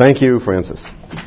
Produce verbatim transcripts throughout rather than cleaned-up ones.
Thank you, Francis.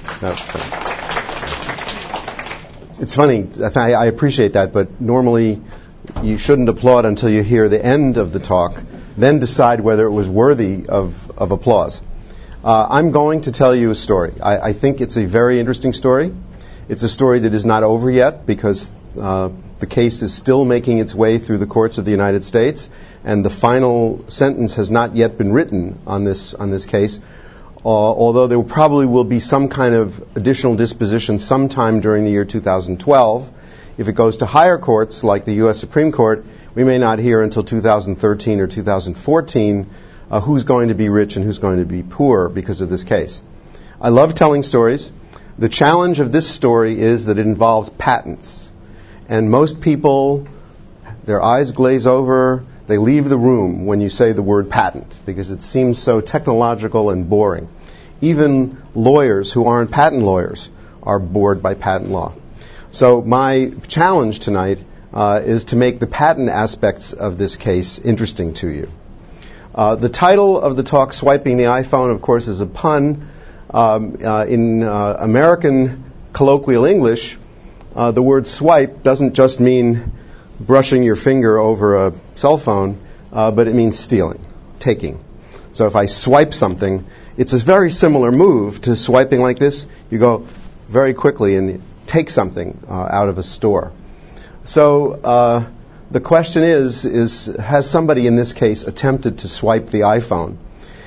It's funny, I appreciate that, but normally you shouldn't applaud until you hear the end of the talk, then decide whether it was worthy of, of applause. Uh, I'm going to tell you a story. I, I think it's a very interesting story. It's a story that is not over yet because uh, the case is still making its way through the courts of the United States, and the final sentence has not yet been written on this on this case. Uh, although there probably will be some kind of additional disposition sometime during the year two thousand twelve. If it goes to higher courts, like the U S Supreme Court, we may not hear until two thousand thirteen or two thousand fourteen uh, who's going to be rich and who's going to be poor because of this case. I love telling stories. The challenge of this story is that it involves patents. And most people, their eyes glaze over, they leave the room when you say the word patent because it seems so technological and boring. Even lawyers who aren't patent lawyers are bored by patent law. So my challenge tonight uh, is to make the patent aspects of this case interesting to you. Uh, the title of the talk, Swiping the iPhone, of course, is a pun. Um, uh, in uh, American colloquial English, uh, the word swipe doesn't just mean brushing your finger over a cell phone, uh, but it means stealing, taking. So if I swipe something, it's a very similar move to swiping like this. You go very quickly and take something uh, out of a store. So uh, the question is, is, has somebody in this case attempted to swipe the iPhone?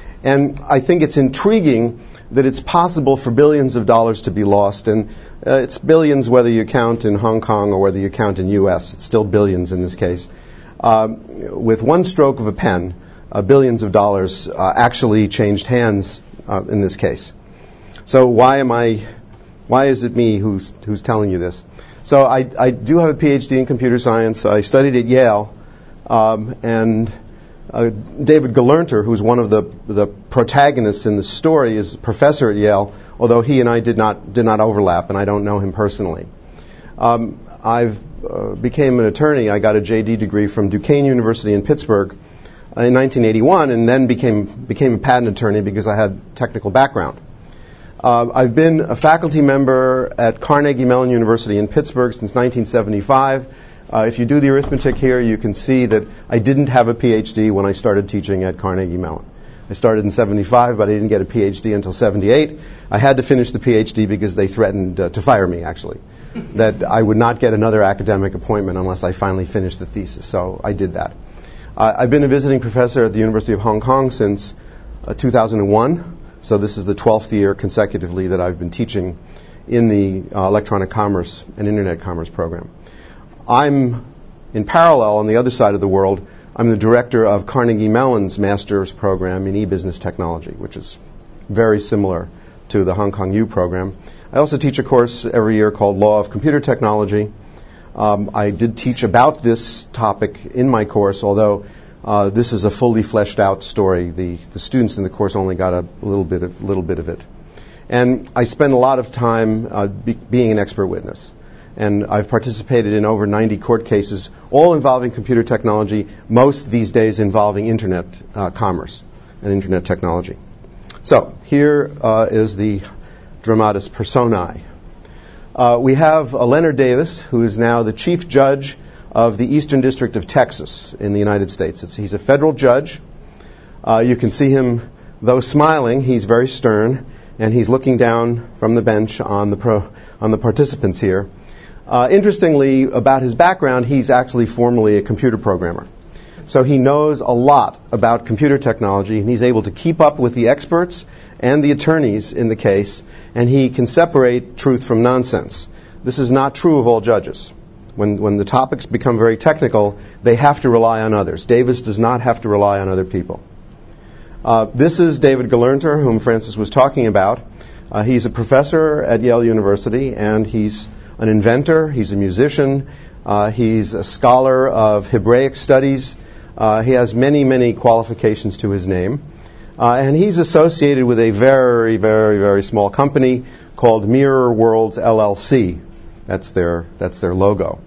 And I think it's intriguing that it's possible for billions of dollars to be lost, and uh, it's billions whether you count in Hong Kong or whether you count in U S. It's still billions in this case. Uh, with one stroke of a pen, uh, billions of dollars uh, actually changed hands uh, in this case. So why am I? Why is it me who's who's telling you this? So I, I do have a P H D in computer science. I studied at Yale, um, and Uh, David Gelernter, who's one of the the protagonists in the story, is a professor at Yale, although he and I did not did not overlap, and I don't know him personally. Um, I've uh, became an attorney. I got a J D degree from Duquesne University in Pittsburgh uh, in nineteen eighty-one, and then became became a patent attorney because I had technical background. Uh, I've been a faculty member at Carnegie Mellon University in Pittsburgh since nineteen seventy-five. Uh, if you do the arithmetic here, you can see that I didn't have a P H D when I started teaching at Carnegie Mellon. I started in seventy-five, but I didn't get a P H D until seventy-eight. I had to finish the P H D because they threatened uh, to fire me, actually, that I would not get another academic appointment unless I finally finished the thesis. So I did that. Uh, I've been a visiting professor at the University of Hong Kong since uh, two thousand one. So this is the twelfth year consecutively that I've been teaching in the uh, electronic commerce and internet commerce program. I'm, in parallel, on the other side of the world, I'm the director of Carnegie Mellon's master's program in e-business technology, which is very similar to the Hong Kong U program. I also teach a course every year called Law of Computer Technology. Um, I did teach about this topic in my course, although uh, this is a fully fleshed out story. The, the students in the course only got a little bit of, little bit of it. And I spend a lot of time uh, be, being an expert witness. And I've participated in over ninety court cases, all involving computer technology, most these days involving internet uh, commerce and internet technology. So here uh, is the dramatis personae. Uh, we have uh, Leonard Davis, who is now the chief judge of the Eastern District of Texas in the United States. It's, he's a federal judge. Uh, you can see him, though smiling, he's very stern, and he's looking down from the bench on the pro, on the participants here. Uh, interestingly, about his background, he's actually formerly a computer programmer. So he knows a lot about computer technology, and he's able to keep up with the experts and the attorneys in the case, and he can separate truth from nonsense. This is not true of all judges. When, when the topics become very technical, they have to rely on others. Davis does not have to rely on other people. Uh, this is David Gelernter, whom Francis was talking about. Uh, he's a professor at Yale University, and he's an inventor, he's a musician, uh, he's a scholar of Hebraic studies. Uh, he has many, many qualifications to his name. Uh, and he's associated with a very, very, very small company called Mirror Worlds L L C. That's their, that's their logo.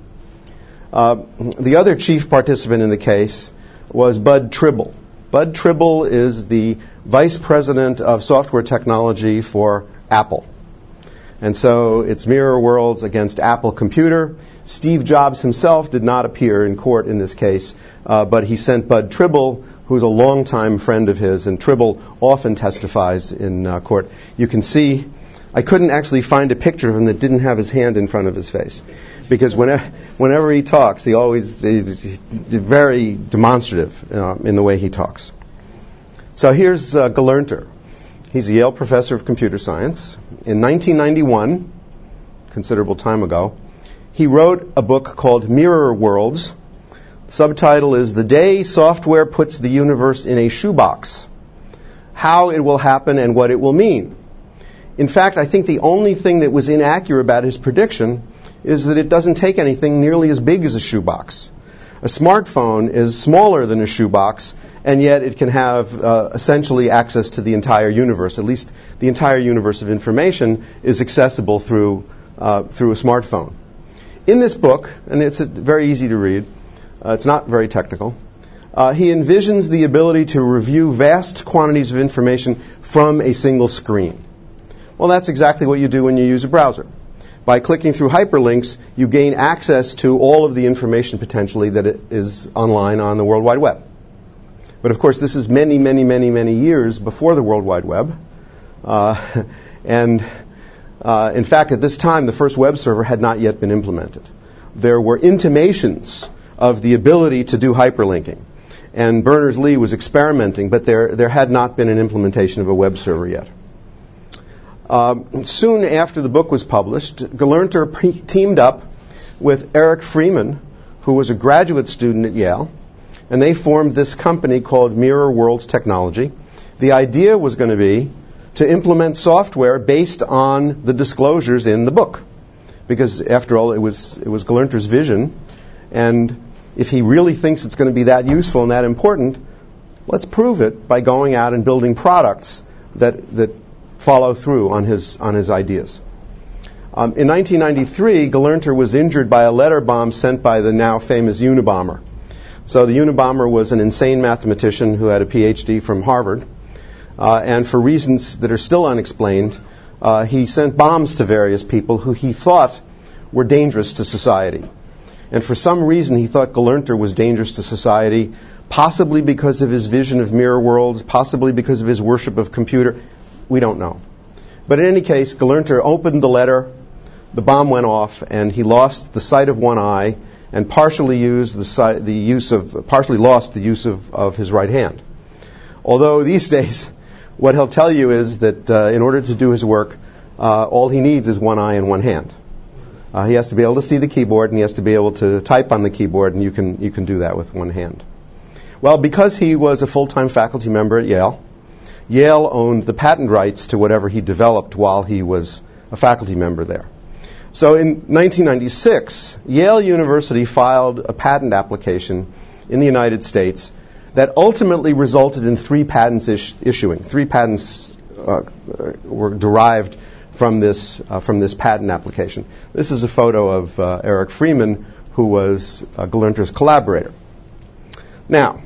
Uh, the other chief participant in the case was Bud Tribble. Bud Tribble is the vice president of software technology for Apple. And so it's Mirror Worlds against Apple Computer. Steve Jobs himself did not appear in court in this case, uh, but he sent Bud Tribble, who's a longtime friend of his, and Tribble often testifies in uh, court. You can see, I couldn't actually find a picture of him that didn't have his hand in front of his face, because whenever, whenever he talks, he always he's very demonstrative uh, in the way he talks. So here's uh, Gelernter. He's a Yale professor of computer science. In nineteen ninety-one, considerable time ago, he wrote a book called Mirror Worlds. The subtitle is The Day Software Puts the Universe in a Shoebox: How It Will Happen and What It Will Mean. In fact, I think the only thing that was inaccurate about his prediction is that it doesn't take anything nearly as big as a shoebox. A smartphone is smaller than a shoebox, and yet it can have uh, essentially access to the entire universe. At least the entire universe of information is accessible through uh, through a smartphone. In this book, and it's uh, very easy to read, uh, it's not very technical, uh, he envisions the ability to review vast quantities of information from a single screen. Well, that's exactly what you do when you use a browser. By clicking through hyperlinks, you gain access to all of the information potentially that is online on the World Wide Web. But of course, this is many, many, many, many years before the World Wide Web. Uh, and uh, in fact, at this time, the first web server had not yet been implemented. There were intimations of the ability to do hyperlinking. And Berners-Lee was experimenting, but there, there had not been an implementation of a web server yet. Uh, soon after the book was published, Gelernter pre- teamed up with Eric Freeman, who was a graduate student at Yale, and they formed this company called Mirror Worlds Technology. The idea was going to be to implement software based on the disclosures in the book, because after all, it was it was Gelernter's vision, and if he really thinks it's going to be that useful and that important, let's prove it by going out and building products that that follow through on his on his ideas. Um, in nineteen ninety-three, Gelernter was injured by a letter bomb sent by the now famous Unabomber. So the Unabomber was an insane mathematician who had a P H D from Harvard, uh, and for reasons that are still unexplained, uh, he sent bombs to various people who he thought were dangerous to society. And for some reason, he thought Gelernter was dangerous to society, possibly because of his vision of mirror worlds, possibly because of his worship of computer. We don't know. But in any case, Gelernter opened the letter, the bomb went off, and he lost the sight of one eye and partially used the, si- the use of, partially lost the use of, of his right hand. Although these days, what he'll tell you is that uh, in order to do his work, uh, all he needs is one eye and one hand. Uh, he has to be able to see the keyboard, and he has to be able to type on the keyboard, and you can you can do that with one hand. Well, because he was a full-time faculty member at Yale, Yale owned the patent rights to whatever he developed while he was a faculty member there. So in nineteen ninety-six, Yale University filed a patent application in the United States that ultimately resulted in three patents is- issuing. Three patents uh, were derived from this uh, from this patent application. This is a photo of uh, Eric Freeman, who was uh, Gelernter's collaborator. Now,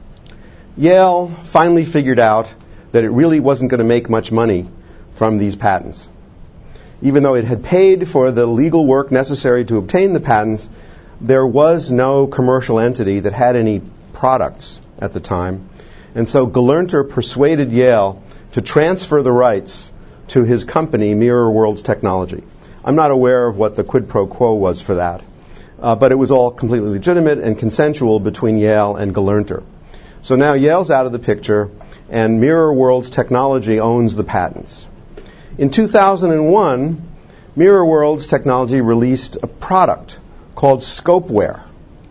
Yale finally figured out that it really wasn't going to make much money from these patents. Even though it had paid for the legal work necessary to obtain the patents, there was no commercial entity that had any products at the time. And so Gelernter persuaded Yale to transfer the rights to his company, Mirror Worlds Technology. I'm not aware of what the quid pro quo was for that, uh, but it was all completely legitimate and consensual between Yale and Gelernter. So now Yale's out of the picture, and Mirror Worlds Technology owns the patents. In two thousand one, Mirror Worlds Technology released a product called Scopeware.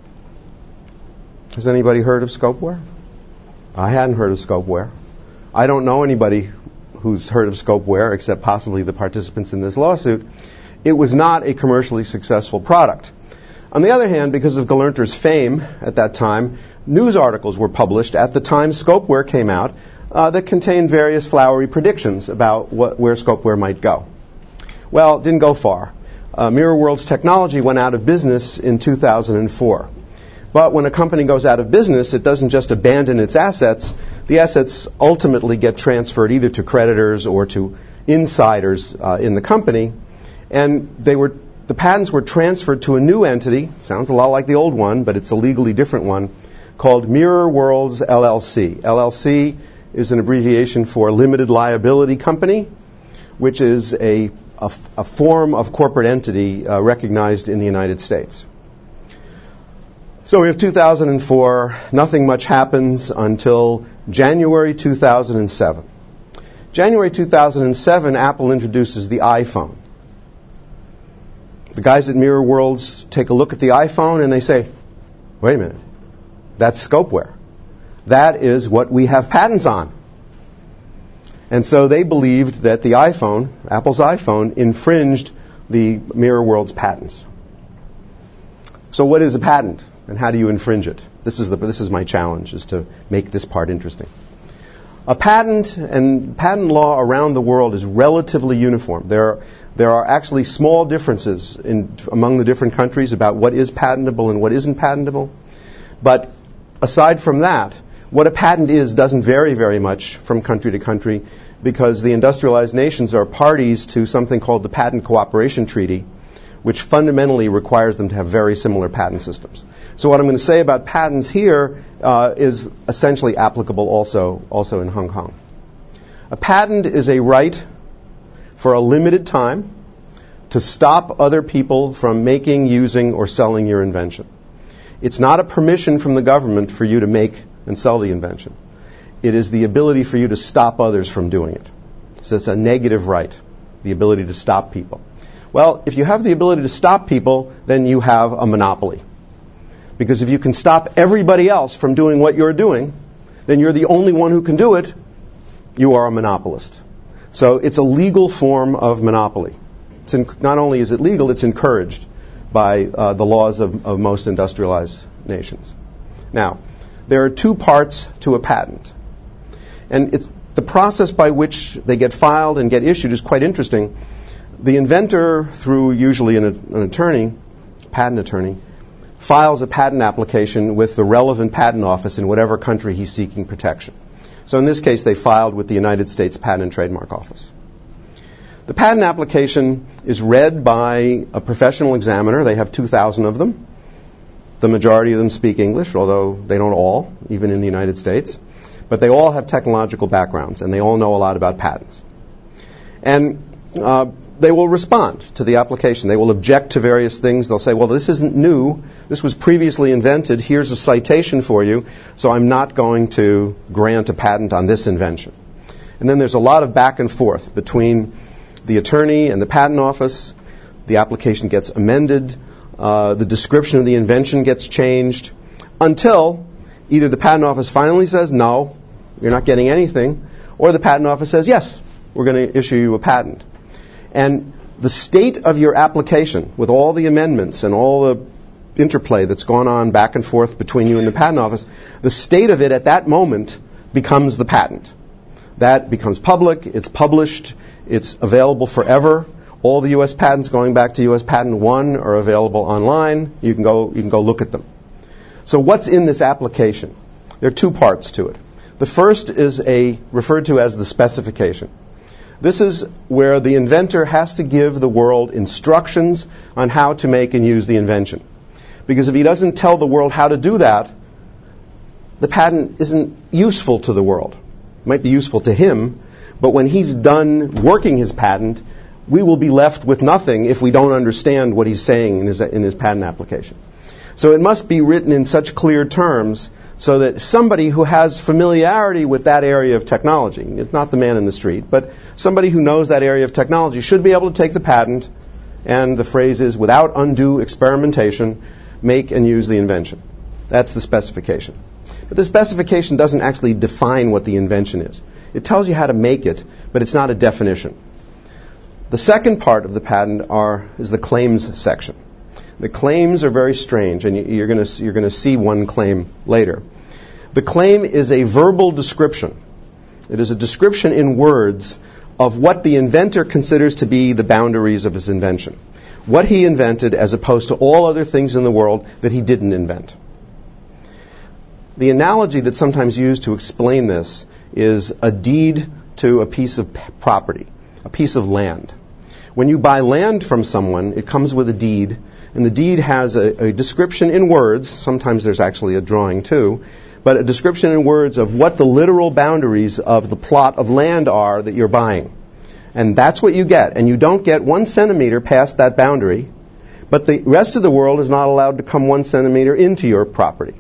Has anybody heard of Scopeware? I hadn't heard of Scopeware. I don't know anybody who's heard of Scopeware except possibly the participants in this lawsuit. It was not a commercially successful product. On the other hand, because of Gelernter's fame at that time, news articles were published at the time Scopeware came out uh, that contained various flowery predictions about what, where Scopeware might go. Well, it didn't go far. Uh, Mirror Worlds Technology went out of business in two thousand four. But when a company goes out of business, it doesn't just abandon its assets. The assets ultimately get transferred either to creditors or to insiders uh, in the company. And they were, the patents were transferred to a new entity, sounds a lot like the old one, but it's a legally different one, called Mirror Worlds L L C. L L C is an abbreviation for Limited Liability Company, which is a, a, a form of corporate entity uh, recognized in the United States. So we have two thousand four, nothing much happens until January two thousand seven. January two thousand seven, Apple introduces the iPhone. The guys at Mirror Worlds take a look at the iPhone and they say, wait a minute, that's scopeware. That is what we have patents on. And so they believed that the iPhone, Apple's iPhone, infringed the Mirror Worlds patents. So what is a patent? And how do you infringe it? This is the this is my challenge, is to make this part interesting. A patent and patent law around the world is relatively uniform. There are, there are actually small differences in, among the different countries about what is patentable and what isn't patentable. But aside from that, what a patent is doesn't vary very much from country to country, because the industrialized nations are parties to something called the Patent Cooperation Treaty, which fundamentally requires them to have very similar patent systems. So what I'm going to say about patents here uh, is essentially applicable also, also in Hong Kong. A patent is a right for a limited time to stop other people from making, using, or selling your invention. It's not a permission from the government for you to make and sell the invention. It is the ability for you to stop others from doing it. So it's a negative right, the ability to stop people. Well, if you have the ability to stop people, then you have a monopoly. Because if you can stop everybody else from doing what you're doing, then you're the only one who can do it. You are a monopolist. So it's a legal form of monopoly. It's in, not only is it legal, it's encouraged by uh, the laws of, of most industrialized nations. Now, there are two parts to a patent. And it's the process by which they get filed and get issued is quite interesting. The inventor, through usually an, an attorney, patent attorney, files a patent application with the relevant patent office in whatever country he's seeking protection. So in this case, they filed with the United States Patent and Trademark Office. The patent application is read by a professional examiner. They have two thousand of them. The majority of them speak English, although they don't all, even in the United States. But they all have technological backgrounds, and they all know a lot about patents. And uh, they will respond to the application. They will object to various things. They'll say, well, this isn't new. This was previously invented. Here's a citation for you, so I'm not going to grant a patent on this invention. And then there's a lot of back and forth between the attorney and the patent office. The application gets amended. Uh, the description of the invention gets changed until either the patent office finally says, no, you're not getting anything, or the patent office says, yes, we're going to issue you a patent. And the state of your application, with all the amendments and all the interplay that's gone on back and forth between you and the patent office, the state of it at that moment becomes the patent. That becomes public, it's published, it's available forever. All the U S patents going back to U S Patent one are available online. You can go, you can go look at them. So what's in this application? There are two parts to it. The first is a referred to as the specification. This is where the inventor has to give the world instructions on how to make and use the invention. Because if he doesn't tell the world how to do that, the patent isn't useful to the world. It might be useful to him, but when he's done working his patent, we will be left with nothing if we don't understand what he's saying in his, in his patent application. So it must be written in such clear terms so that somebody who has familiarity with that area of technology, it's not the man in the street, but somebody who knows that area of technology should be able to take the patent, and the phrase is, without undue experimentation, make and use the invention. That's the specification. But the specification doesn't actually define what the invention is. It tells you how to make it, but it's not a definition. The second part of the patent are, is the claims section. The claims are very strange, and you're going to you're going to see one claim later. The claim is a verbal description. It is a description in words of what the inventor considers to be the boundaries of his invention. What he invented as opposed to all other things in the world that he didn't invent. The analogy that's sometimes used to explain this is a deed to a piece of p- property, a piece of land. When you buy land from someone, it comes with a deed, and the deed has a, a description in words, sometimes there's actually a drawing too, but a description in words of what the literal boundaries of the plot of land are that you're buying. And that's what you get. And you don't get one centimeter past that boundary, but the rest of the world is not allowed to come one centimeter into your property.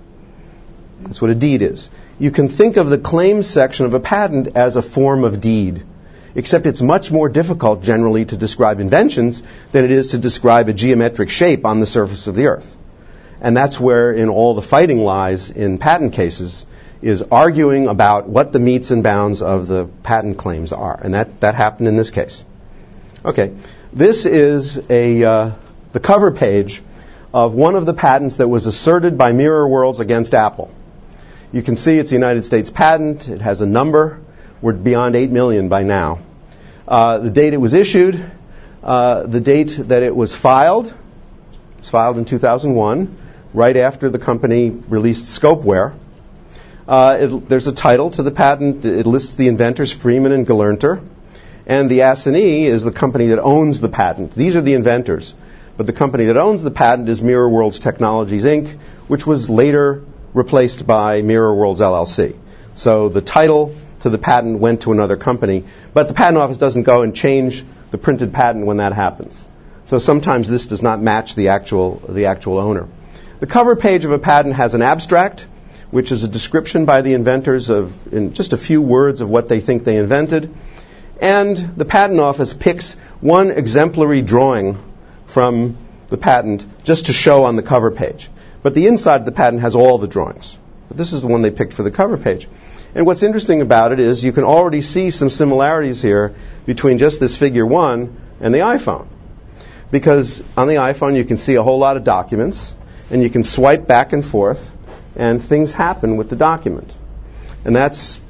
That's what a deed is. You can think of the claims section of a patent as a form of deed, except it's much more difficult generally to describe inventions than it is to describe a geometric shape on the surface of the earth. And that's where in all the fighting lies in patent cases, is arguing about what the metes and bounds of the patent claims are. And that, that happened in this case. Okay, this is a uh, the cover page of one of the patents that was asserted by Mirror Worlds against Apple. You can see it's a United States patent. It has a number. We're beyond eight million by now. Uh, the date it was issued, uh, the date that it was filed, it was filed in two thousand one, right after the company released Scopeware. Uh, it, there's a title to the patent. It lists the inventors, Freeman and Gelernter. And the assignee is the company that owns the patent. These are the inventors. But the company that owns the patent is Mirror Worlds Technologies, Incorporated, which was later replaced by Mirror Worlds, L L C. So the title to the patent went to another company. But the patent office doesn't go and change the printed patent when that happens. So sometimes this does not match the actual, the actual owner. The cover page of a patent has an abstract, which is a description by the inventors of, in just a few words, of what they think they invented. And the patent office picks one exemplary drawing from the patent just to show on the cover page. But the inside of the patent has all the drawings. But this is the one they picked for the cover page. And what's interesting about it is you can already see some similarities here between just this figure one and the iPhone. Because on the iPhone you can see a whole lot of documents, and you can swipe back and forth, and things happen with the document. And that's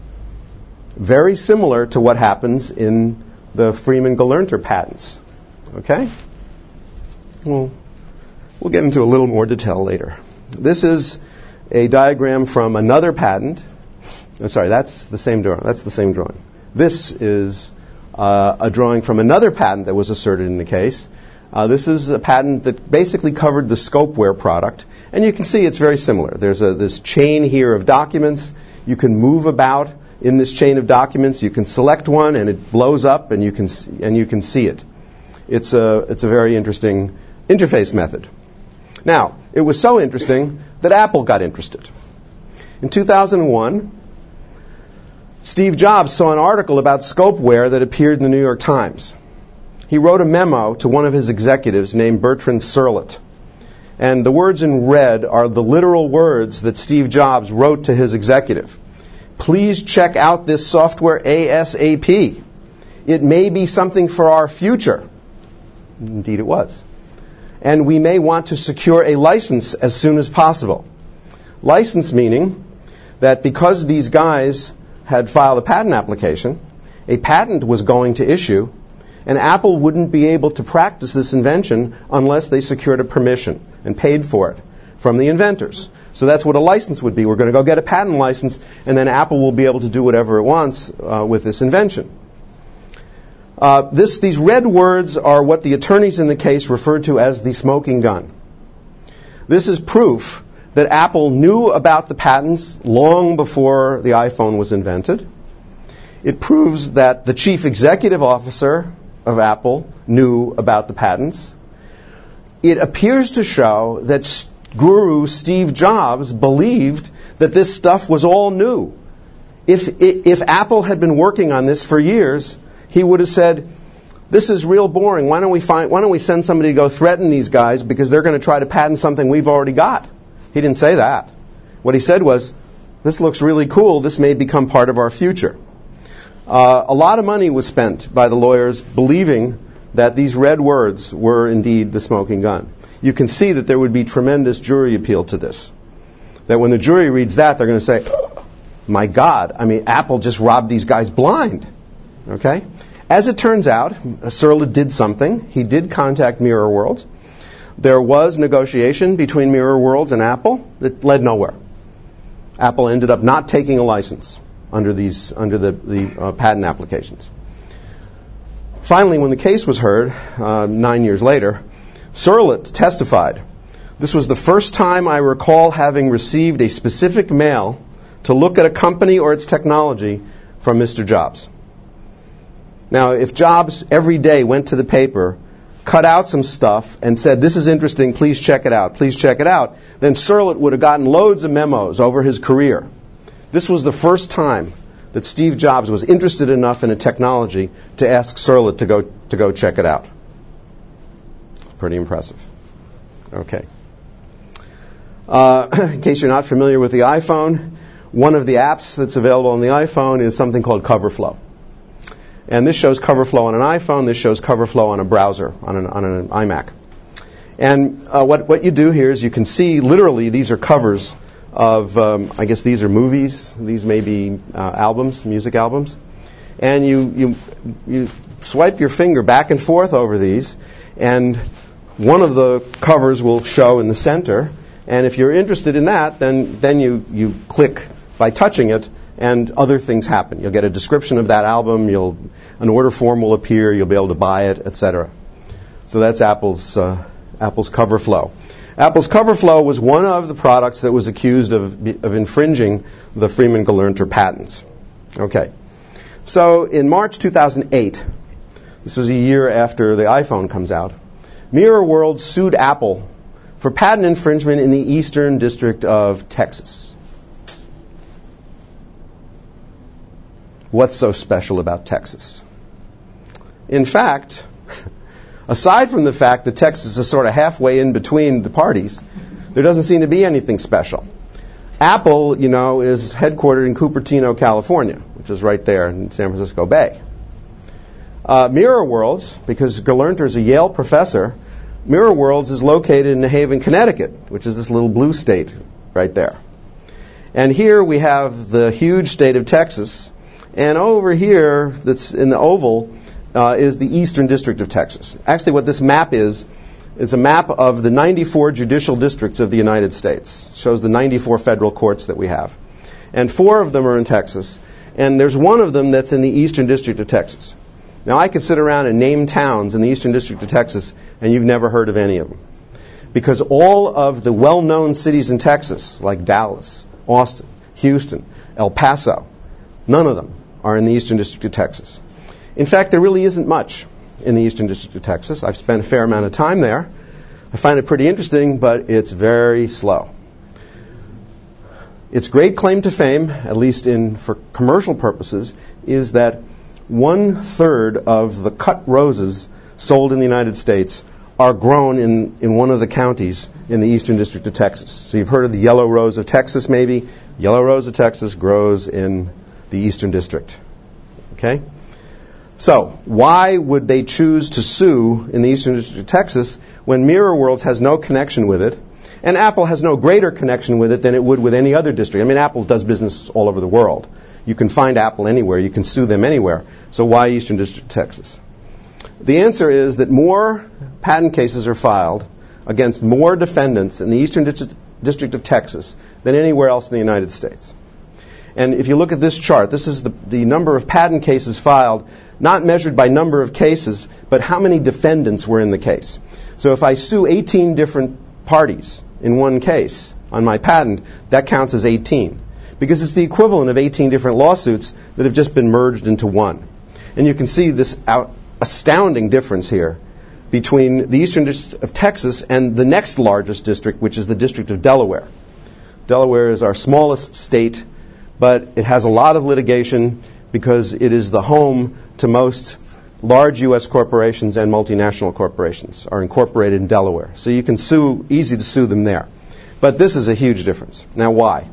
very similar to what happens in the Freeman-Gelernter patents. Okay? Well, we'll get into a little more detail later. This is a diagram from another patent. I'm sorry, that's the same drawing. That's the same drawing. This is uh, a drawing from another patent that was asserted in the case. Uh, this is a patent that basically covered the Scopeware product. And you can see it's very similar. There's a, this chain here of documents. You can move about in this chain of documents. You can select one, and it blows up, and you can and you can see it. It's a it's a very interesting interface method. Now, it was so interesting that Apple got interested. In two thousand one, Steve Jobs saw an article about Scopeware that appeared in the New York Times. He wrote a memo to one of his executives named Bertrand Surlett. And the words in red are the literal words that Steve Jobs wrote to his executive. Please check out this software ASAP. It may be something for our future. Indeed it was. And we may want to secure a license as soon as possible. License meaning that because these guys had filed a patent application, a patent was going to issue, and Apple wouldn't be able to practice this invention unless they secured a permission and paid for it from the inventors. So that's what a license would be. We're going to go get a patent license, and then Apple will be able to do whatever it wants uh, with this invention. Uh, this, these red words are what the attorneys in the case referred to as the smoking gun. This is proof that Apple knew about the patents long before the iPhone was invented. It proves that the chief executive officer of Apple knew about the patents. It appears to show that guru Steve Jobs believed that this stuff was all new. If, if Apple had been working on this for years, he would have said, this is real boring. Why don't we find, why don't we send somebody to go threaten these guys because they're going to try to patent something we've already got? He didn't say that. What he said was, this looks really cool. This may become part of our future. Uh, a lot of money was spent by the lawyers believing that these red words were indeed the smoking gun. You can see that there would be tremendous jury appeal to this. That when the jury reads that, they're going to say, oh, my God, I mean, Apple just robbed these guys blind. Okay? As it turns out, Surlett did something. He did contact Mirror Worlds. There was negotiation between Mirror Worlds and Apple that led nowhere. Apple ended up not taking a license under these under the, the uh, patent applications. Finally, when the case was heard, uh, nine years later, Surlett testified, "This was the first time I recall having received a specific mail to look at a company or its technology from Mister Jobs." Now, if Jobs every day went to the paper, cut out some stuff, and said, "This is interesting, please check it out, please check it out," then Surlett would have gotten loads of memos over his career. This was the first time that Steve Jobs was interested enough in a technology to ask Surlett to go to go check it out. Pretty impressive. Okay. Uh, in case you're not familiar with the iPhone, one of the apps that's available on the iPhone is something called CoverFlow. And this shows CoverFlow on an iPhone. This shows CoverFlow on a browser, on an, on an iMac. And uh, what, what you do here is you can see, literally, these are covers of, um, I guess these are movies. These may be uh, albums, music albums. And you, you, you swipe your finger back and forth over these, and one of the covers will show in the center. And if you're interested in that, then, then you, you click by touching it, and other things happen. You'll get a description of that album, you'll, an order form will appear, you'll be able to buy it, et cetera. So that's Apple's, uh, Apple's CoverFlow. Apple's CoverFlow was one of the products that was accused of, of infringing the Freeman-Galerner patents. Okay. So in March two thousand eight, this is a year after the iPhone comes out, Mirror World sued Apple for patent infringement in the Eastern District of Texas. What's so special about Texas? In fact, aside from the fact that Texas is sort of halfway in between the parties, there doesn't seem to be anything special. Apple, you know, is headquartered in Cupertino, California, which is right there in San Francisco Bay. Uh, Mirror Worlds, because Galerner is a Yale professor, Mirror Worlds is located in New Haven, Connecticut, which is this little blue state right there. And here we have the huge state of Texas. And over here, that's in the oval, uh, is the Eastern District of Texas. Actually, what this map is, is a map of the ninety-four judicial districts of the United States. It shows the ninety-four federal courts that we have. And four of them are in Texas. And there's one of them that's in the Eastern District of Texas. Now, I could sit around and name towns in the Eastern District of Texas, and you've never heard of any of them. Because all of the well-known cities in Texas, like Dallas, Austin, Houston, El Paso, none of them are in the Eastern District of Texas. In fact, there really isn't much in the Eastern District of Texas. I've spent a fair amount of time there. I find it pretty interesting, but it's very slow. Its great claim to fame, at least in for commercial purposes, is that one-third of the cut roses sold in the United States are grown in, in one of the counties in the Eastern District of Texas. So you've heard of the yellow rose of Texas, maybe. Yellow rose of Texas grows in the Eastern District. Okay? So, why would they choose to sue in the Eastern District of Texas when Mirror Worlds has no connection with it, and Apple has no greater connection with it than it would with any other district? I mean, Apple does business all over the world. You can find Apple anywhere. You can sue them anywhere. So why Eastern District of Texas? The answer is that more patent cases are filed against more defendants in the Eastern District of Texas than anywhere else in the United States. And if you look at this chart, this is the, the number of patent cases filed, not measured by number of cases, but how many defendants were in the case. So if I sue eighteen different parties in one case on my patent, that counts as eighteen. Because it's the equivalent of eighteen different lawsuits that have just been merged into one. And you can see this out, astounding difference here between the Eastern District of Texas and the next largest district, which is the District of Delaware. Delaware is our smallest state, but it has a lot of litigation because it is the home to most large U S corporations and multinational corporations are incorporated in Delaware. So you can sue, easy to sue them there. But this is a huge difference. Now, why?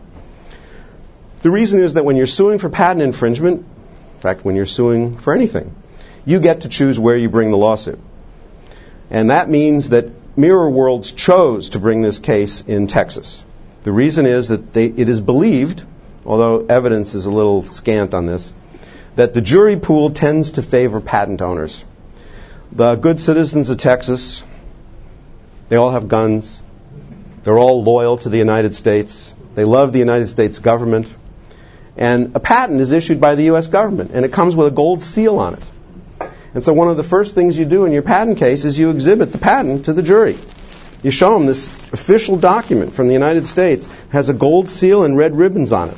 The reason is that when you're suing for patent infringement, in fact, when you're suing for anything, you get to choose where you bring the lawsuit. And that means that Mirror Worlds chose to bring this case in Texas. The reason is that they, it is believed, although evidence is a little scant on this, that the jury pool tends to favor patent owners. The good citizens of Texas, they all have guns. They're all loyal to the United States. They love the United States government. And a patent is issued by the U S government, and it comes with a gold seal on it. And so one of the first things you do in your patent case is you exhibit the patent to the jury. You show them this official document from the United States, has a gold seal and red ribbons on it.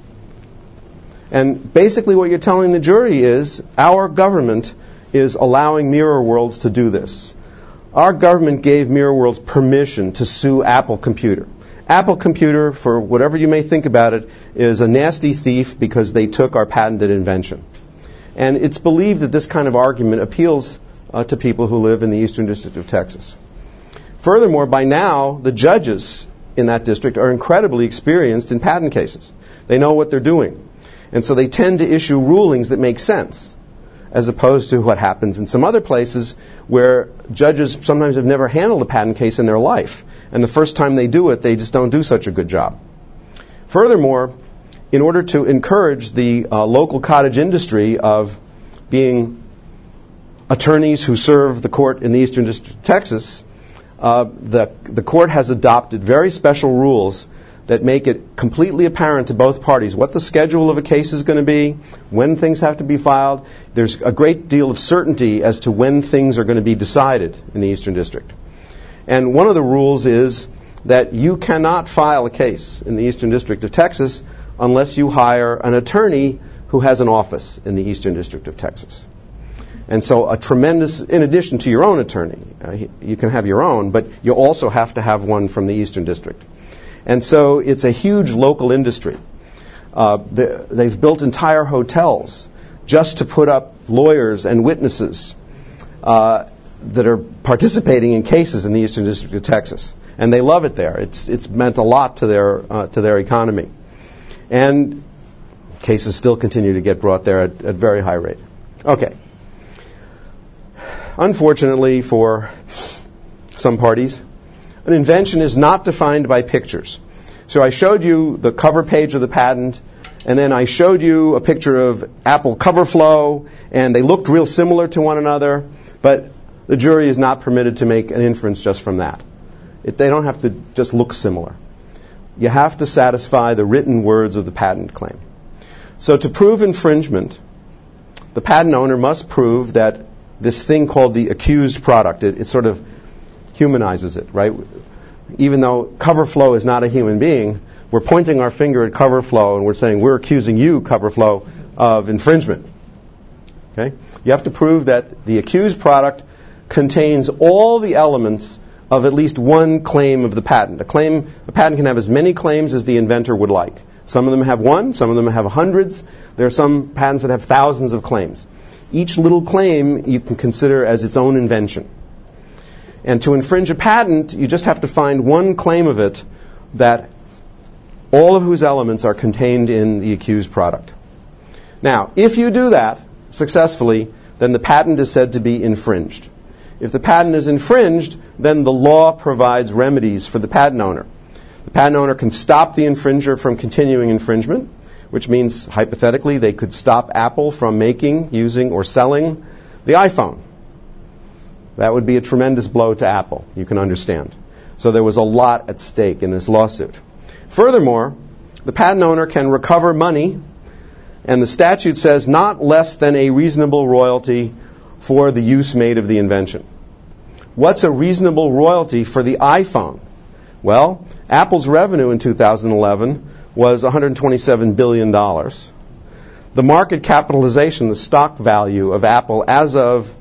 And basically what you're telling the jury is, our government is allowing Mirror Worlds to do this. Our government gave Mirror Worlds permission to sue Apple Computer. Apple Computer, for whatever you may think about it, is a nasty thief because they took our patented invention. And it's believed that this kind of argument appeals uh, to people who live in the Eastern District of Texas. Furthermore, by now, the judges in that district are incredibly experienced in patent cases. They know what they're doing. And so they tend to issue rulings that make sense, as opposed to what happens in some other places where judges sometimes have never handled a patent case in their life. And the first time they do it, they just don't do such a good job. Furthermore, in order to encourage the uh, local cottage industry of being attorneys who serve the court in the Eastern District of Texas, uh, the, the court has adopted very special rules that make it completely apparent to both parties what the schedule of a case is going to be, when things have to be filed. There's a great deal of certainty as to when things are going to be decided in the Eastern District. And one of the rules is that you cannot file a case in the Eastern District of Texas unless you hire an attorney who has an office in the Eastern District of Texas. And so a tremendous, in addition to your own attorney, uh, you can have your own, but you also have to have one from the Eastern District. And so it's a huge local industry. Uh, they've built entire hotels just to put up lawyers and witnesses uh, that are participating in cases in the Eastern District of Texas. And they love it there. It's it's meant a lot to their uh, to their economy. And cases still continue to get brought there at, at very high rate. Okay. Unfortunately for some parties, an invention is not defined by pictures. So I showed you the cover page of the patent, and then I showed you a picture of Apple CoverFlow, and they looked real similar to one another, but the jury is not permitted to make an inference just from that. It, they don't have to just look similar. You have to satisfy the written words of the patent claim. So to prove infringement, the patent owner must prove that this thing called the accused product, it, it sort of humanizes it, right? Even though CoverFlow is not a human being, we're pointing our finger at CoverFlow and we're saying we're accusing you, CoverFlow, of infringement. Okay? You have to prove that the accused product contains all the elements of at least one claim of the patent. A claim, a patent can have as many claims as the inventor would like. Some of them have one, some of them have hundreds. There are some patents that have thousands of claims. Each little claim you can consider as its own invention. And to infringe a patent, you just have to find one claim of it that all of whose elements are contained in the accused product. Now, if you do that successfully, then the patent is said to be infringed. If the patent is infringed, then the law provides remedies for the patent owner. The patent owner can stop the infringer from continuing infringement, which means, hypothetically, they could stop Apple from making, using, or selling the iPhone. That would be a tremendous blow to Apple, you can understand. So there was a lot at stake in this lawsuit. Furthermore, the patent owner can recover money, and the statute says not less than a reasonable royalty for the use made of the invention. What's a reasonable royalty for the iPhone? Well, Apple's revenue in two thousand eleven was one hundred twenty-seven billion dollars. The market capitalization, the stock value of Apple as of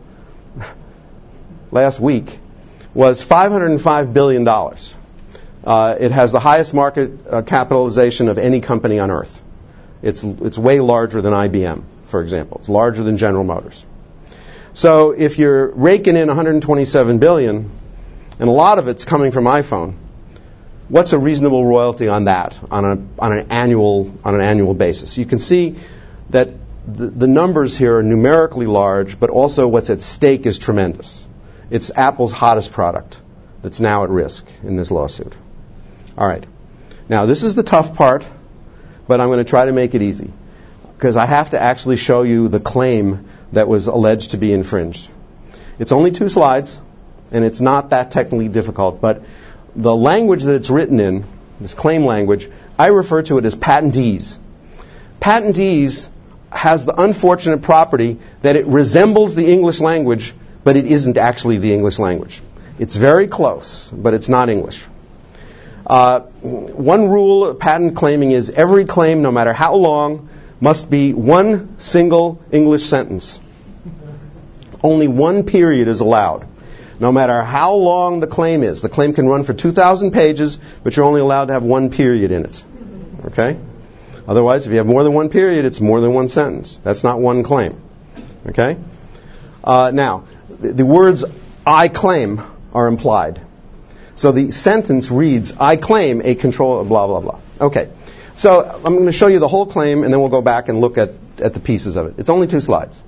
last week was five hundred five billion dollars. Uh, it has the highest market uh, capitalization of any company on earth. It's it's way larger than I B M, for example. It's larger than General Motors. So if you're raking in one hundred twenty-seven billion dollars, and a lot of it's coming from iPhone, what's a reasonable royalty on that on a on an annual on an annual basis? You can see that the, the numbers here are numerically large, but also what's at stake is tremendous. It's Apple's hottest product that's now at risk in this lawsuit. All right. Now, this is the tough part, but I'm going to try to make it easy, because I have to actually show you the claim that was alleged to be infringed. It's only two slides, and it's not that technically difficult, but the language that it's written in this claim language, I refer to it as patentees. Patentees has the unfortunate property that it resembles the English language, but it isn't actually the English language. It's very close, but it's not English. Uh, one rule of patent claiming is every claim, no matter how long, must be one single English sentence. Only one period is allowed, no matter how long the claim is. The claim can run for two thousand pages, but you're only allowed to have one period in it. Okay? Otherwise, if you have more than one period, it's more than one sentence. That's not one claim. Okay? Uh, now, the, the words I claim are implied. So the sentence reads, I claim a control, blah, blah, blah. Okay. So I'm going to show you the whole claim, and then we'll go back and look at, at the pieces of it. It's only two slides.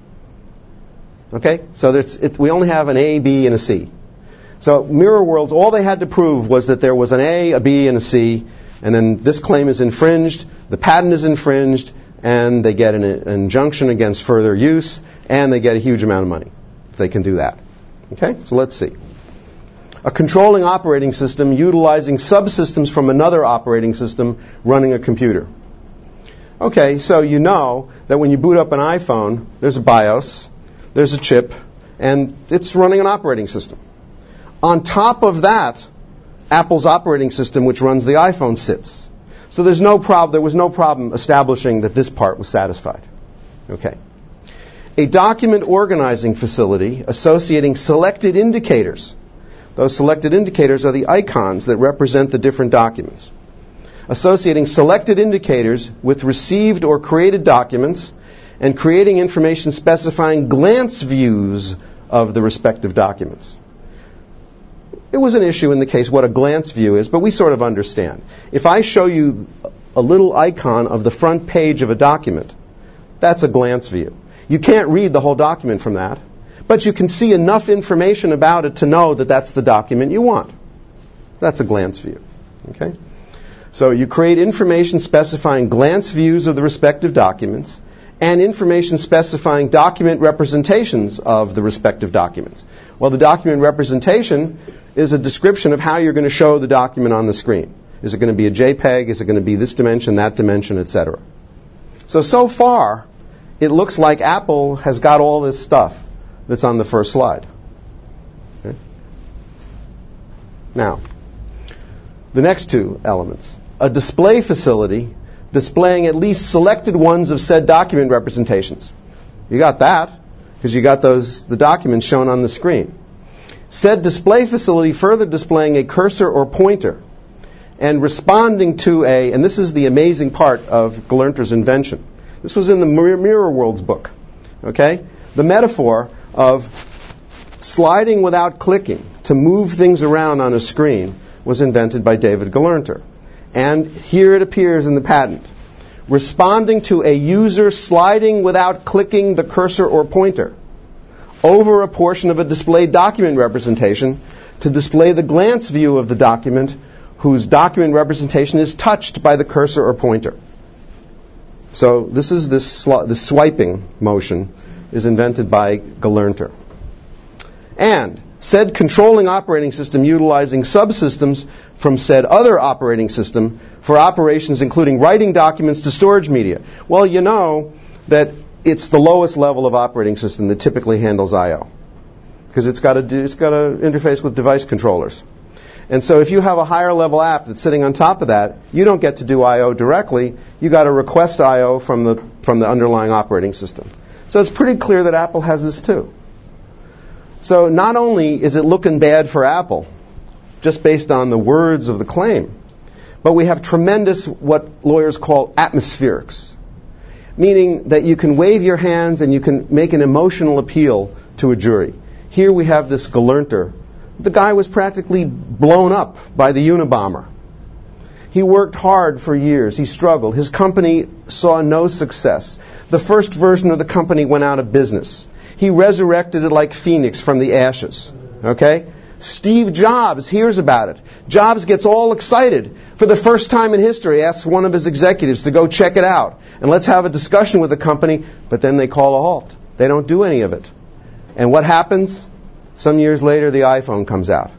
Okay? So there's, it, we only have an A, B, and a C. So Mirror Worlds, all they had to prove was that there was an A, a B, and a C, and then this claim is infringed, the patent is infringed, and they get an, an injunction against further use, and they get a huge amount of money if they can do that. Okay? So let's see. A controlling operating system utilizing subsystems from another operating system running a computer. Okay, so you know that when you boot up an iPhone, there's a BIOS, there's a chip, and it's running an operating system. On top of that, Apple's operating system, which runs the iPhone, sits. So there's no prob- there was no problem establishing that this part was satisfied. Okay. A document organizing facility associating selected indicators. Those selected indicators are the icons that represent the different documents. Associating selected indicators with received or created documents and creating information specifying glance views of the respective documents. It was an issue in the case what a glance view is, but we sort of understand. If I show you a little icon of the front page of a document, that's a glance view. You can't read the whole document from that. But you can see enough information about it to know that that's the document you want. That's a glance view. Okay? So you create information specifying glance views of the respective documents and information specifying document representations of the respective documents. Well, the document representation is a description of how you're going to show the document on the screen. Is it going to be a JPEG? Is it going to be this dimension, that dimension, et cetera? So, so far, it looks like Apple has got all this stuff that's on the first slide. Okay. Now, the next two elements. A display facility displaying at least selected ones of said document representations. You got that, because you got those the documents shown on the screen. Said display facility further displaying a cursor or pointer and responding to a, and this is the amazing part of Gelernter's invention. This was in the Mirror Worlds book. Okay? The metaphor of sliding without clicking to move things around on a screen was invented by David Gelernter. And here it appears in the patent. Responding to a user sliding without clicking the cursor or pointer over a portion of a displayed document representation to display the glance view of the document whose document representation is touched by the cursor or pointer. So this is this, sli- this swiping motion is invented by Gelernter. And said controlling operating system utilizing subsystems from said other operating system for operations including writing documents to storage media. Well, you know that it's the lowest level of operating system that typically handles I O because it's got to do, it's got to interface with device controllers. And so if you have a higher level app that's sitting on top of that, you don't get to do I O directly. You got to request I O from the from the underlying operating system. So it's pretty clear that Apple has this too. So not only is it looking bad for Apple, just based on the words of the claim, but we have tremendous, what lawyers call atmospherics, meaning that you can wave your hands and you can make an emotional appeal to a jury. Here we have this Gelernter. The guy was practically blown up by the Unabomber. He worked hard for years. He struggled. His company saw no success. The first version of the company went out of business. He resurrected it like Phoenix from the ashes. Okay? Steve Jobs hears about it. Jobs gets all excited. For the first time in history, asks one of his executives to go check it out. And let's have a discussion with the company. But then they call a halt. They don't do any of it. And what happens? Some years later, the iPhone comes out.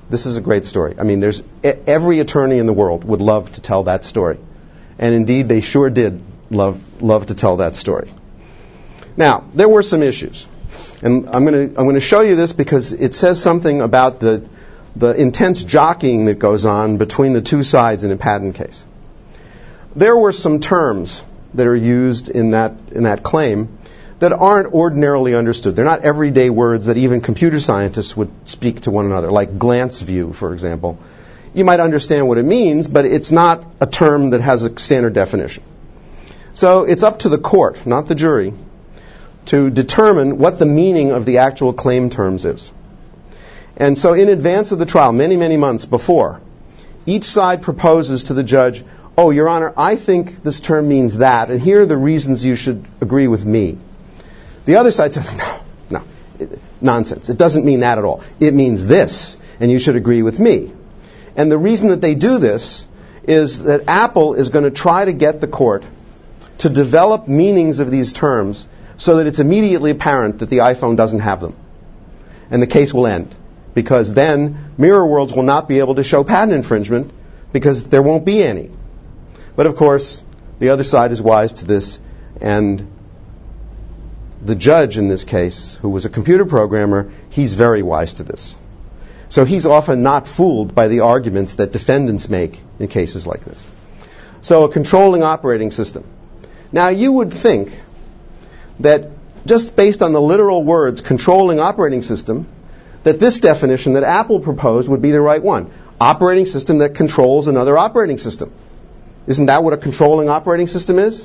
This is a great story. I mean, there's every attorney in the world would love to tell that story. And indeed, they sure did love love to tell that story. Now, there were some issues. And I'm going to I'm going to show you this because it says something about the the intense jockeying that goes on between the two sides in a patent case. There were some terms that are used in that in that claim that aren't ordinarily understood. They're not everyday words that even computer scientists would speak to one another, like glance view, for example. You might understand what it means, but it's not a term that has a standard definition. So it's up to the court, not the jury, to determine what the meaning of the actual claim terms is. And so in advance of the trial, many, many months before, each side proposes to the judge, oh, Your Honor, I think this term means that, and here are the reasons you should agree with me. The other side says, no, no, it, nonsense. It doesn't mean that at all. It means this, and you should agree with me. And the reason that they do this is that Apple is going to try to get the court to develop meanings of these terms so that it's immediately apparent that the iPhone doesn't have them. And the case will end. Because then Mirror Worlds will not be able to show patent infringement because there won't be any. But of course, the other side is wise to this, and the judge in this case, who was a computer programmer, he's very wise to this. So he's often not fooled by the arguments that defendants make in cases like this. So a controlling operating system. Now you would think that just based on the literal words controlling operating system, that this definition that Apple proposed would be the right one. Operating system that controls another operating system. Isn't that what a controlling operating system is?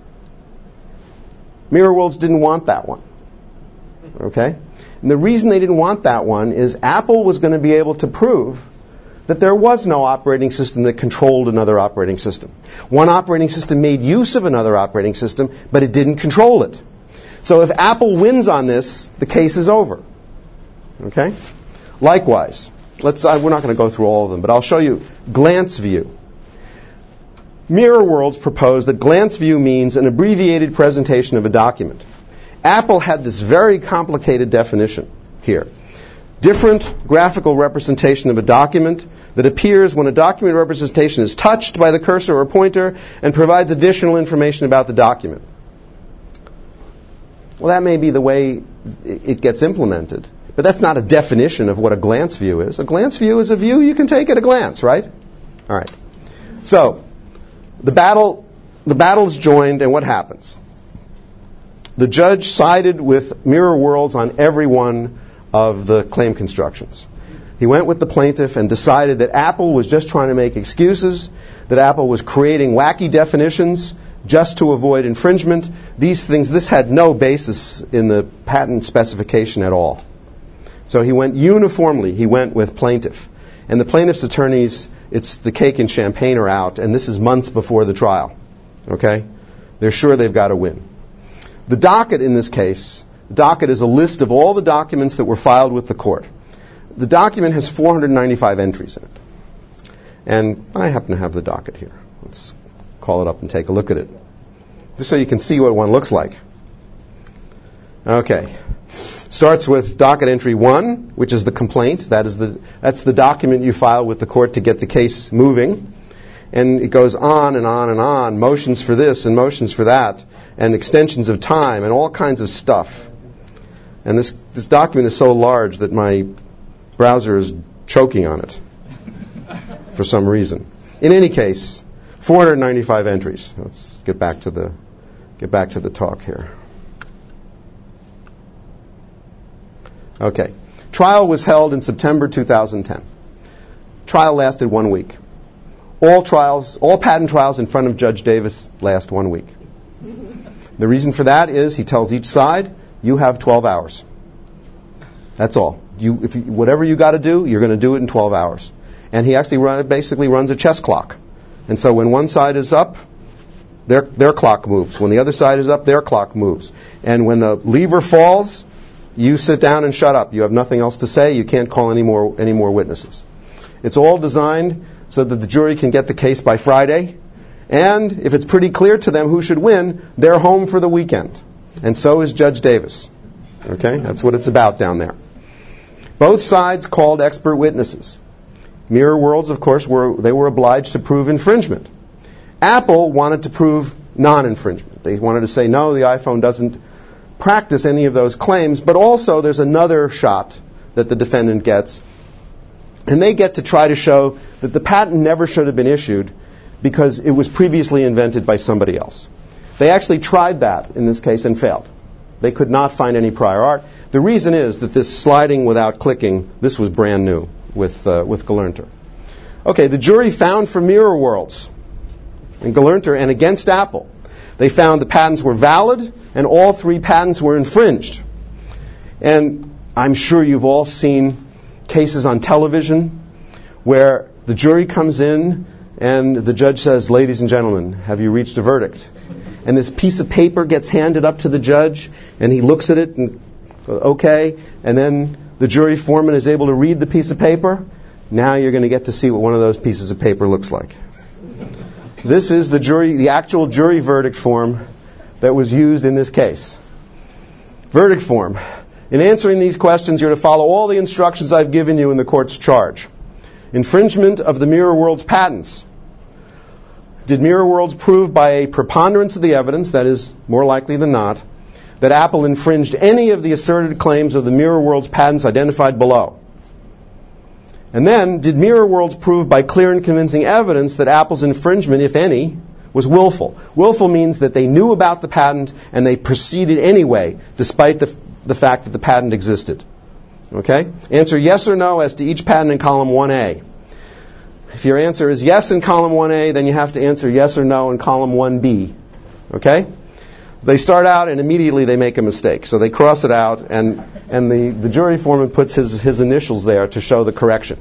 Mirror Worlds didn't want that one. Okay? And the reason they didn't want that one is Apple was going to be able to prove that there was no operating system that controlled another operating system. One operating system made use of another operating system, but it didn't control it. So if Apple wins on this, the case is over. Okay? Likewise, let's. Uh, we're not going to go through all of them, but I'll show you glance view. Mirror Worlds proposed that glance view means an abbreviated presentation of a document. Apple had this very complicated definition here. Different graphical representation of a document that appears when a document representation is touched by the cursor or pointer and provides additional information about the document. Well, that may be the way it gets implemented, but that's not a definition of what a glance view is. A glance view is a view you can take at a glance, right? All right. So, the battle, the battle's joined, and what happens? The judge sided with Mirror Worlds on every one of the claim constructions. He went with the plaintiff and decided that Apple was just trying to make excuses, that Apple was creating wacky definitions just to avoid infringement. These things, this had no basis in the patent specification at all. So he went uniformly, he went with plaintiff. And the plaintiff's attorneys, it's the cake and champagne are out, and this is months before the trial. Okay? They're sure they've got to win. The docket in this case, the docket is a list of all the documents that were filed with the court. The document has four hundred ninety-five entries in it. And I happen to have the docket here. Let's call it up and take a look at it, just so you can see what one looks like. Okay. Starts with docket entry one, which is the complaint. That is the that's the document you file with the court to get the case moving. And it goes on and on and on, motions for this and motions for that, and extensions of time and all kinds of stuff. And this this document is so large that my browser is choking on it for some reason. In any case, four hundred ninety-five entries. Let's get back to the get back to the talk here. Okay. Trial was held in September two thousand ten. Trial lasted one week. All trials, all patent trials in front of Judge Davis last one week. The reason for that is he tells each side, you have twelve hours. That's all. You, if you, whatever you got to do, you're going to do it in twelve hours. And he actually run, basically runs a chess clock. And so when one side is up, their their clock moves. When the other side is up, their clock moves. And when the lever falls, you sit down and shut up. You have nothing else to say. You can't call any more any more witnesses. It's all designed so that the jury can get the case by Friday. And if it's pretty clear to them who should win, they're home for the weekend. And so is Judge Davis. Okay? That's what it's about down there. Both sides called expert witnesses. Mirror Worlds, of course, were they were obliged to prove infringement. Apple wanted to prove non-infringement. They wanted to say, no, the iPhone doesn't practice any of those claims, but also there's another shot that the defendant gets, and they get to try to show that the patent never should have been issued because it was previously invented by somebody else. They actually tried that in this case and failed. They could not find any prior art. The reason is that this sliding without clicking, this was brand new with uh, with Gelernter. Okay, the jury found for Mirror Worlds and Gelernter and against Apple. They found the patents were valid and all three patents were infringed. And I'm sure you've all seen cases on television where the jury comes in and the judge says, ladies and gentlemen, have you reached a verdict? And this piece of paper gets handed up to the judge and he looks at it and, okay, and then the jury foreman is able to read the piece of paper. Now you're going to get to see what one of those pieces of paper looks like. This is the jury, the actual jury verdict form that was used in this case. Verdict form. In answering these questions, you're to follow all the instructions I've given you in the court's charge. Infringement of the Mirror Worlds patents. Did Mirror Worlds prove by a preponderance of the evidence, that is, more likely than not, that Apple infringed any of the asserted claims of the Mirror Worlds patents identified below? And then, did Mirror Worlds prove by clear and convincing evidence that Apple's infringement, if any, was willful? Willful means that they knew about the patent and they proceeded anyway, despite the, the fact that the patent existed. Okay? Answer yes or no as to each patent in column one A. If your answer is yes in column one A, then you have to answer yes or no in column one B. Okay? They start out and immediately they make a mistake. So they cross it out and, and the, the jury foreman puts his, his initials there to show the correction.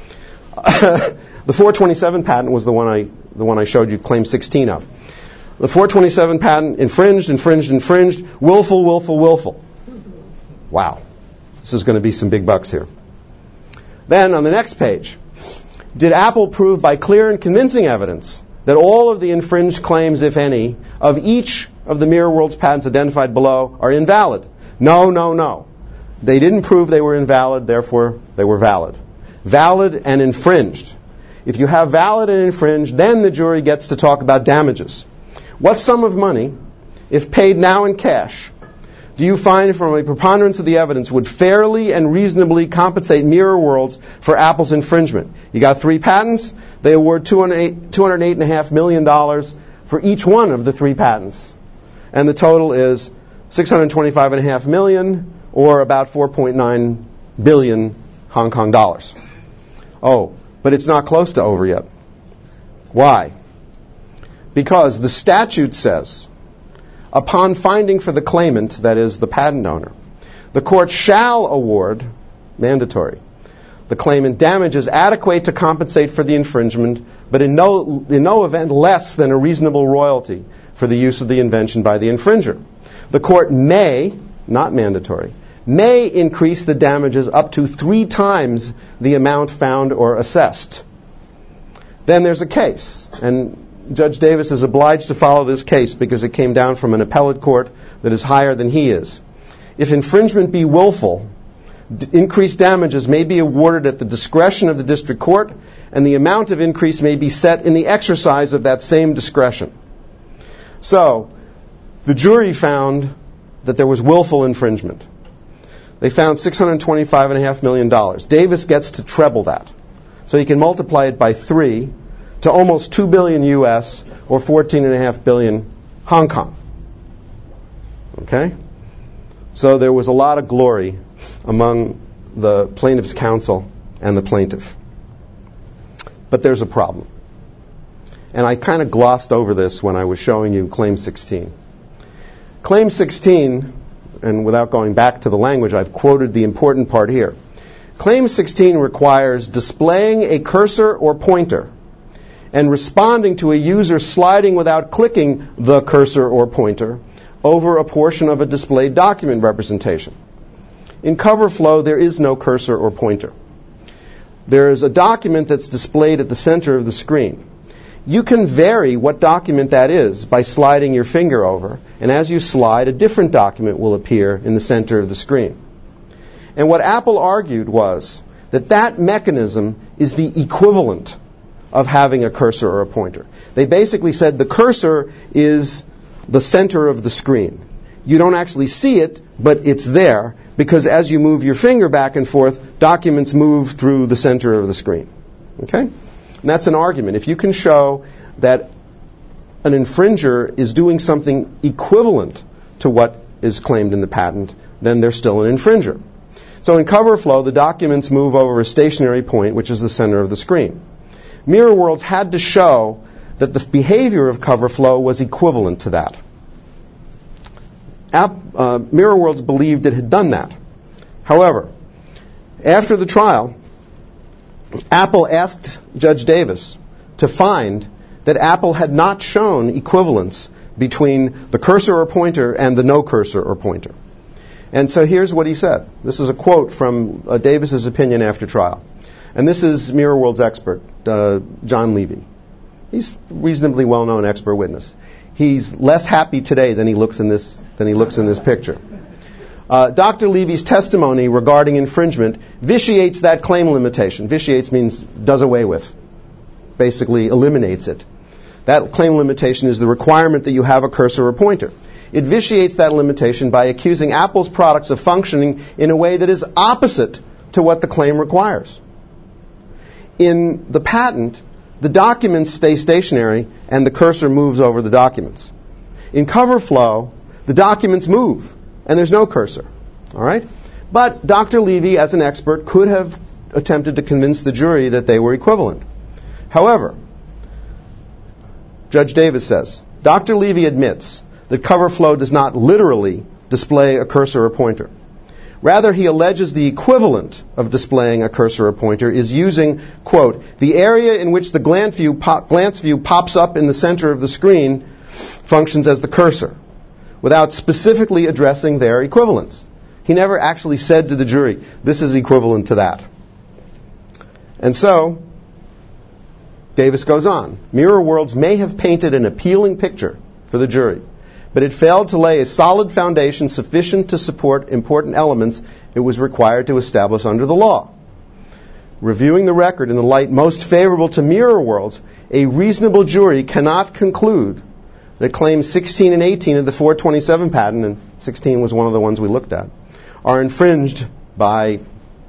The four twenty-seven patent was the one I the one I showed you claim sixteen of. The four twenty-seven patent infringed, infringed, infringed, willful, willful, willful. Wow. This is going to be some big bucks here. Then on the next page, did Apple prove by clear and convincing evidence that all of the infringed claims, if any, of each of the Mirror Worlds patents identified below are invalid? No, no, no. They didn't prove they were invalid, therefore they were valid. Valid and infringed. If you have valid and infringed, then the jury gets to talk about damages. What sum of money, if paid now in cash, do you find from a preponderance of the evidence would fairly and reasonably compensate Mirror Worlds for Apple's infringement? You got three patents. They award two hundred eight point five million dollars for each one of the three patents. And the total is six hundred twenty-five point five million dollars or about four point nine billion Hong Kong dollars. Oh, but it's not close to over yet. Why? Because the statute says, upon finding for the claimant, that is the patent owner, the court shall award, mandatory, the claimant damages adequate to compensate for the infringement, but in no, in no event less than a reasonable royalty for the use of the invention by the infringer. The court may, not mandatory, may increase the damages up to three times the amount found or assessed. Then there's a case, and Judge Davis is obliged to follow this case because it came down from an appellate court that is higher than he is. If infringement be willful, d- increased damages may be awarded at the discretion of the district court, and the amount of increase may be set in the exercise of that same discretion. So, the jury found that there was willful infringement. They found six hundred twenty-five point five million dollars. Davis gets to treble that. So he can multiply it by three to almost two billion U S or fourteen point five billion Hong Kong. Okay? So there was a lot of glory among the plaintiff's counsel and the plaintiff. But there's a problem. And I kind of glossed over this when I was showing you Claim sixteen. Claim sixteen, and without going back to the language, I've quoted the important part here. Claim sixteen requires displaying a cursor or pointer and responding to a user sliding without clicking the cursor or pointer over a portion of a displayed document representation. In CoverFlow, there is no cursor or pointer. There is a document that's displayed at the center of the screen. You can vary what document that is by sliding your finger over, and as you slide, a different document will appear in the center of the screen. And what Apple argued was that that mechanism is the equivalent of having a cursor or a pointer. They basically said the cursor is the center of the screen. You don't actually see it, but it's there, because as you move your finger back and forth, documents move through the center of the screen. Okay? And that's an argument. If you can show that an infringer is doing something equivalent to what is claimed in the patent, then they're still an infringer. So in CoverFlow, the documents move over a stationary point, which is the center of the screen. Mirror Worlds had to show that the behavior of CoverFlow was equivalent to that. App, uh, Mirror Worlds believed it had done that. However, after the trial, Apple asked Judge Davis to find that Apple had not shown equivalence between the cursor or pointer and the no cursor or pointer. And so here's what he said. This is a quote from uh, Davis's opinion after trial. And this is Mirror Worlds expert, uh, John Levy. He's a reasonably well-known expert witness. He's less happy today than he looks in this, than he looks in this picture. Uh, Doctor Levy's testimony regarding infringement vitiates that claim limitation. Vitiates means does away with. Basically eliminates it. That claim limitation is the requirement that you have a cursor or pointer. It vitiates that limitation by accusing Apple's products of functioning in a way that is opposite to what the claim requires. In the patent, the documents stay stationary and the cursor moves over the documents. In CoverFlow, the documents move and there's no cursor. All right? But Doctor Levy, as an expert, could have attempted to convince the jury that they were equivalent. However, Judge Davis says, Doctor Levy admits that CoverFlow does not literally display a cursor or pointer. Rather, he alleges the equivalent of displaying a cursor or pointer is using, quote, the area in which the glance view, pop, glance view pops up in the center of the screen functions as the cursor, without specifically addressing their equivalence. He never actually said to the jury, this is equivalent to that. And so, Davis goes on. Mirror Worlds may have painted an appealing picture for the jury, but it failed to lay a solid foundation sufficient to support important elements it was required to establish under the law. Reviewing the record in the light most favorable to Mirror Worlds, a reasonable jury cannot conclude that claims sixteen and eighteen of the four twenty-seven patent, and sixteen was one of the ones we looked at, are infringed by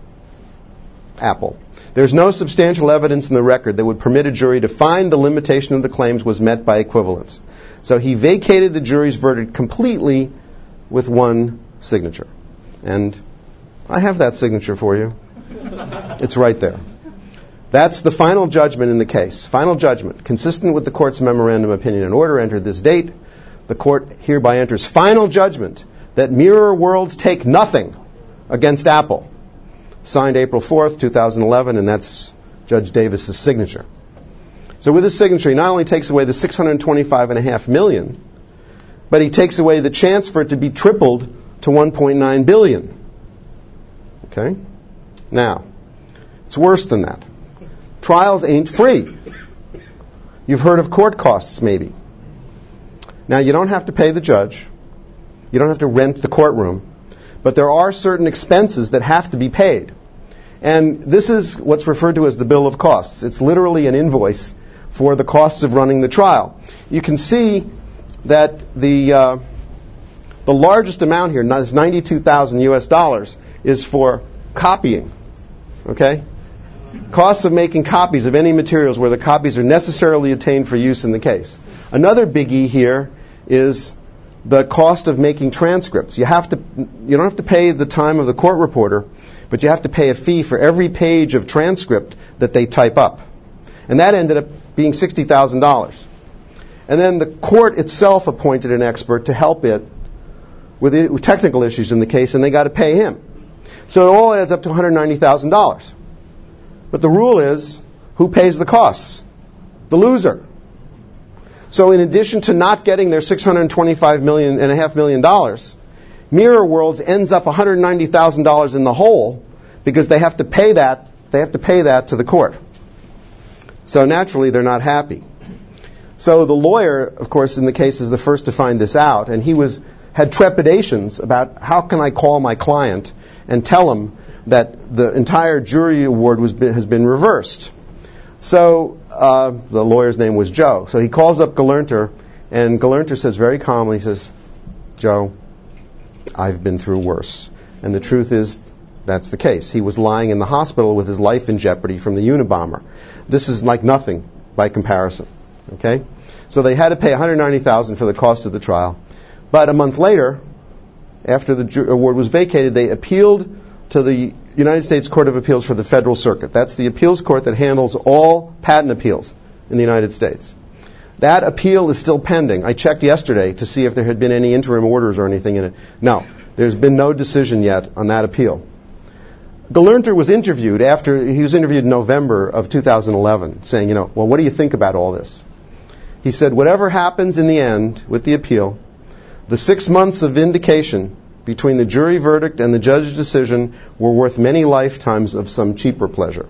Apple. There's no substantial evidence in the record that would permit a jury to find the limitation of the claims was met by equivalence. So he vacated the jury's verdict completely with one signature. And I have that signature for you. It's right there. That's the final judgment in the case. Final judgment. Consistent with the court's memorandum opinion and order entered this date, the court hereby enters final judgment that Mirror Worlds take nothing against Apple. Signed April fourth, twenty eleven, and that's Judge Davis's signature. So with his signature, he not only takes away the six hundred twenty-five point five million dollars, but he takes away the chance for it to be tripled to one point nine billion dollars. Okay? Now, it's worse than that. Trials ain't free. You've heard of court costs, maybe. Now, you don't have to pay the judge. You don't have to rent the courtroom. But there are certain expenses that have to be paid. And this is what's referred to as the bill of costs. It's literally an invoice for the costs of running the trial. You can see that the uh, the largest amount here, is ninety-two thousand U S dollars, is for copying. Okay? Costs of making copies of any materials where the copies are necessarily obtained for use in the case. Another biggie here is the cost of making transcripts. You have to, you don't have to pay the time of the court reporter, but you have to pay a fee for every page of transcript that they type up. And that ended up being sixty thousand dollars. And then the court itself appointed an expert to help it with, it with technical issues in the case, and they got to pay him. So it all adds up to one hundred ninety thousand dollars. But the rule is, who pays the costs? The loser. So in addition to not getting their six hundred twenty-five million and a half million dollars, Mirror Worlds ends up one hundred ninety thousand dollars in the hole because they have to pay that. They have to pay that to the court. So naturally, they're not happy. So the lawyer, of course, in the case is the first to find this out, and he was had trepidations about how can I call my client and tell him that the entire jury award was has been reversed. So uh, the lawyer's name was Joe. So he calls up Gelernter, and Gelernter says very calmly, he says, Joe, I've been through worse. And the truth is, that's the case. He was lying in the hospital with his life in jeopardy from the Unabomber. This is like nothing by comparison. Okay? So they had to pay one hundred ninety thousand dollars for the cost of the trial. But a month later, after the ju- award was vacated, they appealed to the United States Court of Appeals for the Federal Circuit. That's the appeals court that handles all patent appeals in the United States. That appeal is still pending. I checked yesterday to see if there had been any interim orders or anything in it. No, there's been no decision yet on that appeal. Gelernter was interviewed after, he was interviewed in November of two thousand eleven, saying, you know, well, what do you think about all this? He said, whatever happens in the end with the appeal, the six months of vindication between the jury verdict and the judge's decision were worth many lifetimes of some cheaper pleasure.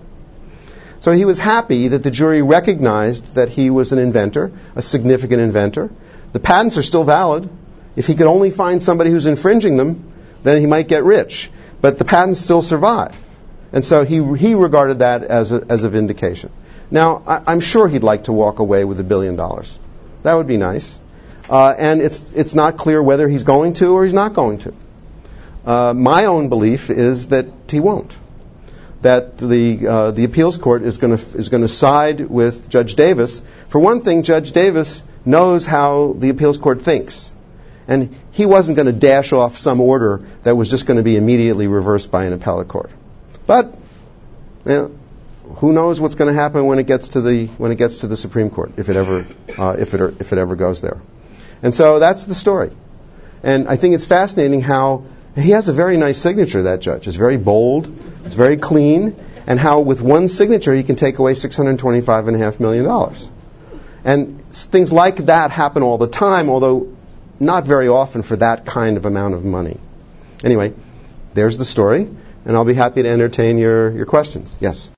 So he was happy that the jury recognized that he was an inventor, a significant inventor. The patents are still valid. If he could only find somebody who's infringing them, then he might get rich. But the patents still survive. And so he he regarded that as a, as a vindication. Now, I, I'm sure he'd like to walk away with a billion dollars. That would be nice. Uh, and it's it's not clear whether he's going to or he's not going to. Uh, my own belief is that he won't. That the uh, the appeals court is going to is going to side with Judge Davis. For one thing, Judge Davis knows how the appeals court thinks, and he wasn't going to dash off some order that was just going to be immediately reversed by an appellate court. But you know, who knows what's going to happen when it gets to the when it gets to the Supreme Court, if it ever uh, if it if it ever goes there. And so that's the story. And I think it's fascinating how he has a very nice signature, that judge. It's very bold, it's very clean, and how with one signature he can take away six hundred twenty-five point five million dollars. And things like that happen all the time, although not very often for that kind of amount of money. Anyway, there's the story, and I'll be happy to entertain your, your questions. Yes?